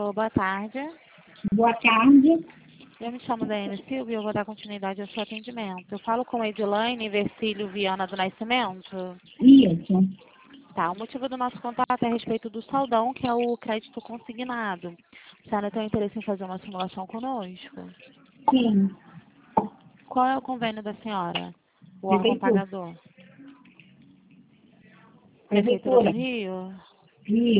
Alô, boa tarde. Boa tarde. Eu me chamo Daiane Silva e eu vou dar continuidade ao seu atendimento. Eu falo com a Edilaine Versilio Viana do Nascimento. Isso. Tá, o motivo do nosso contato é a respeito do saldão, que é o crédito consignado. A senhora tem interesse em fazer uma simulação conosco? Sim. Qual é o convênio da senhora? O órgão Prefeitura. pagador? Prefeitura do Prefeitura. Rio? Isso.